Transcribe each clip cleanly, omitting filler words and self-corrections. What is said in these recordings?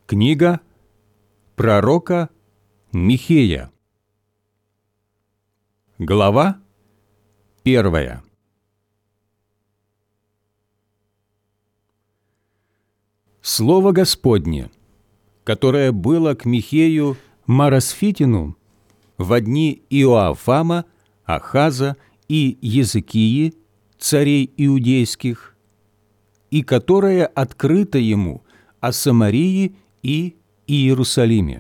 Книга пророка Михея. Глава 1. Слово Господне, которое было к Михею Марасфитину во дни Иоавама, Ахаза и Езекии, царей иудейских, и которое открыто ему о Самарии и Иерусалиме.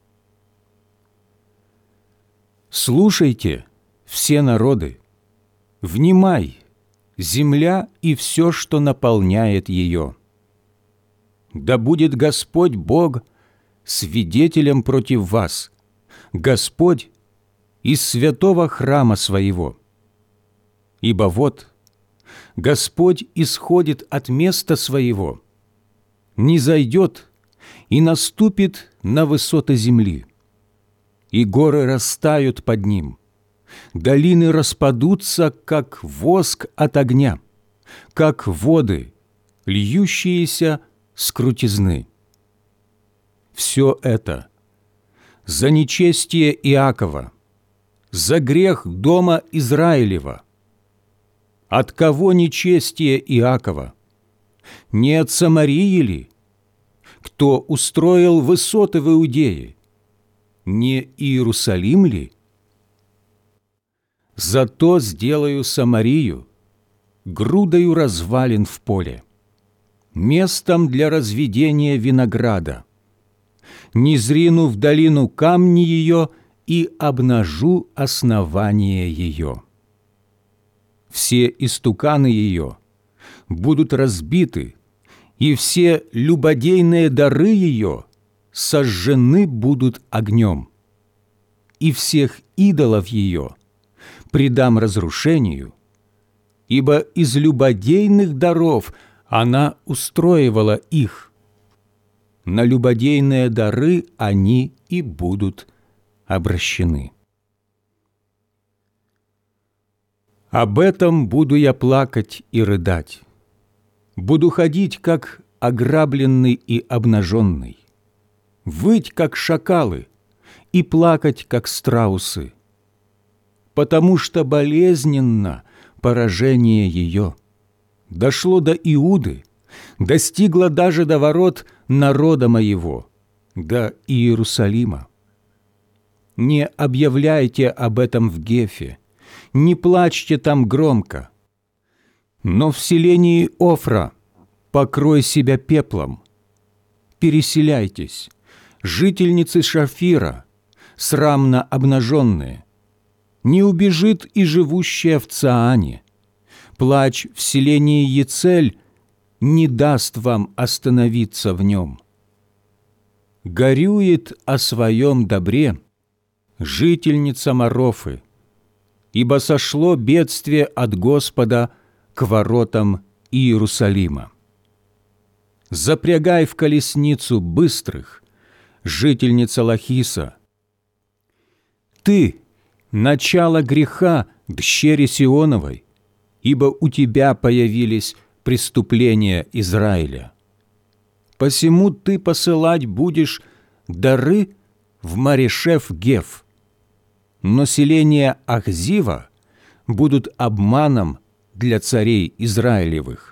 Слушайте, все народы, внимай, земля и все, что наполняет ее. Да будет Господь Бог свидетелем против вас, Господь из святого храма Своего. Ибо вот Господь исходит от места Своего, низойдет и наступит на высоты земли, и горы растают под Ним, долины распадутся, как воск от огня, как воды, льющиеся с крутизны. Все это за нечестие Иакова, за грех дома Израилева. От кого нечестие Иакова? Не от Самарии ли? Кто устроил высоты в Иудее? Не Иерусалим ли? Зато сделаю Самарию грудою развалин в поле, местом для разведения винограда. Низрину в долину камни ее и обнажу основание ее. Все истуканы ее будут разбиты, и все любодейные дары ее сожжены будут огнем, и всех идолов ее предам разрушению, ибо из любодейных даров она устроивала их. На любодейные дары они и будут обращены. Об этом буду я плакать и рыдать. Буду ходить, как ограбленный и обнаженный, выть, как шакалы, и плакать, как страусы, потому что болезненно поражение ее дошло до Иуды, достигло даже до ворот народа моего, до Иерусалима. Не объявляйте об этом в Гефе, не плачьте там громко, но в селении Офра покрой себя пеплом. Переселяйтесь, жительницы Шафира, срамно обнаженные. Не убежит и живущая в Цаане. Плач в селении Ецель не даст вам остановиться в нем. Горюет о своем добре жительница Марофы, ибо сошло бедствие от Господа к воротам Иерусалима. Запрягай в колесницу быстрых, жительница Лахиса. Ты — начало греха дщери Сионовой, ибо у тебя появились преступления Израиля. Посему ты посылать будешь дары в Марешев-Гев, но селения Ахзива будут обманом для царей Израилевых.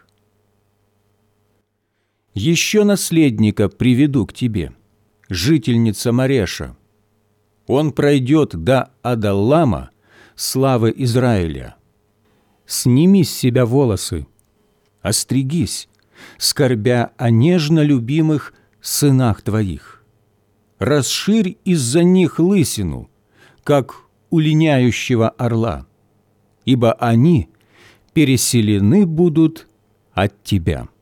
Еще наследника приведу к тебе, жительница Мареша. Он пройдет до Адаллама, славы Израиля. Сними с себя волосы, остригись, скорбя о нежно любимых сынах твоих. Расширь из-за них лысину, как у линяющего орла, ибо они переселены будут от тебя».